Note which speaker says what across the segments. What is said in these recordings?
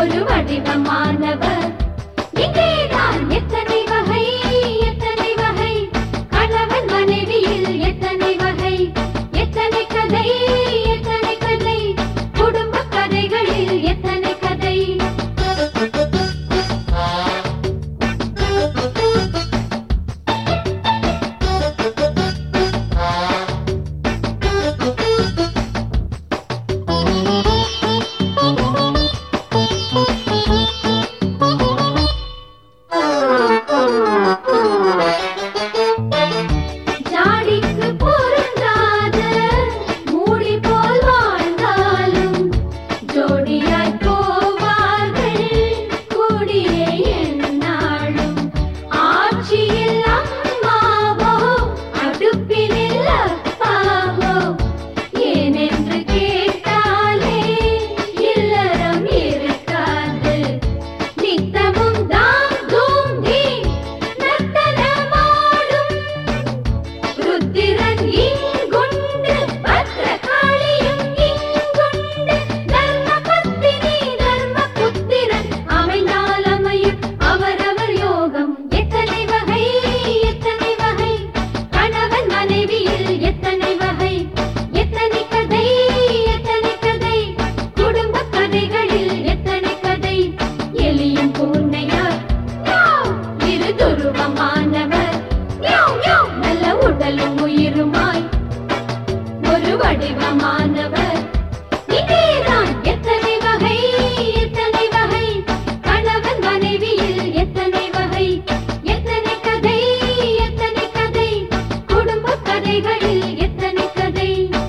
Speaker 1: ஒரு வடிவமானவர். இங்கேதான் எத்தனை வகை எத்தனை வகை, கணவன் மனைவியில் எத்தனை வகை எத்தனை கதை எத்தனை கதை, குடும்ப கதைகளில் எத்தனை கதை. ஜாடிக்கு பொருந்தாத மூடி போல் வாழ்ந்தாலும் ஜோடியாய் போவார்கள் கூடியே எந்நாளும். ஆட்சியில் அம்மாவோ அடுப்பினில் அப்பாவோ, ஏனென்று கேட்டாலே இல்லறம் இருக்காது. நித்தமும் தாம் தூம் தீம் நர்த்தனமாடும் ருத்திரன் இங்குண்டு, பத்ரகாளியும் இங்குண்டு. தர்மபத்தினி தர்மபுத்திரன் அமைந்தால் அமையும் அவரவர் யோகம். எத்தனை வகை எத்தனை வகை, கணவன் மனைவியில் எத்தனை வகை எத்தனை கதை எத்தனை கதை, குடும்ப கதைகளில் எத்தனை கதை. எலியும் பூனையார் மியாவ், இரு துருவமானவர் மியாவ் மியாவ், நல்ல உடலும் உயிருமாய் ஒரு வடிவமானவர். இங்கேதான் எத்தனை வகை எத்தனை வகை, கணவன் மனைவியில் எத்தனை வகை எத்தனை கதை எத்தனை கதை, குடும்ப கதைகளில் எத்தனை கதை.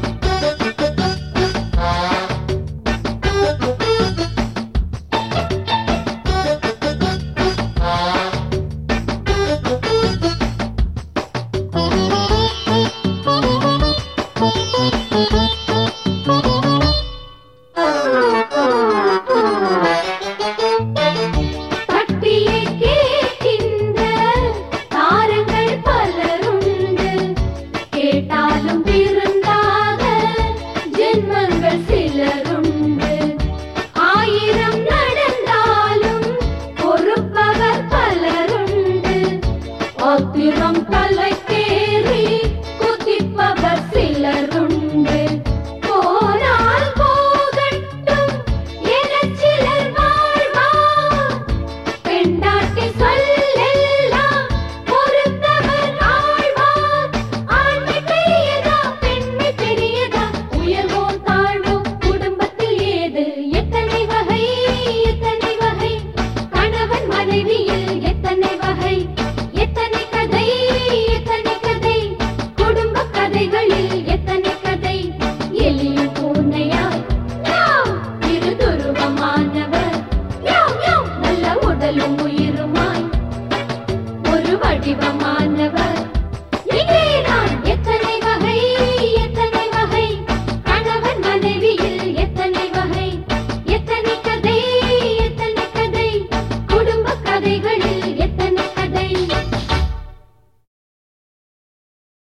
Speaker 1: தட்டியே கேட்கின்ற தாரங்கள் பலருண்டு, கேட்டாலும் திருந்தாத ஜென்மங்கள் சிலருண்டு. ஆயிரம் நடந்தாலும் பொறுப்பவர் பலருண்டு, ஆத்திரம் தலைக்கேறி குதிப்பவர் சிலருண்டு. போனால் போகட்டும் எனச் சிலர் வாழ்வார், பெண்டாட்டி சொல்லெல்லாம் பொறுத்தவர் ஆழ்வார். ஆண்மை பெரியதா பெண்மை பெரியதா, உயர்வோ தாழ்வோ குடும்பத்தில் ஏது. எத்தனை வகை எத்தனை வகை, கணவன் மனைவியில் எத்தனை வகை எத்தனை கதை எத்தனை கதை, குடும்ப கதைகளில் எத்தனை கதை. எலியும் பூனையாய் மியாவ், இரு துருவமானவர் மியாவ் மியாவ், நல்ல உடலும் உயிருமாய் ஒரு வடிவமானவர்.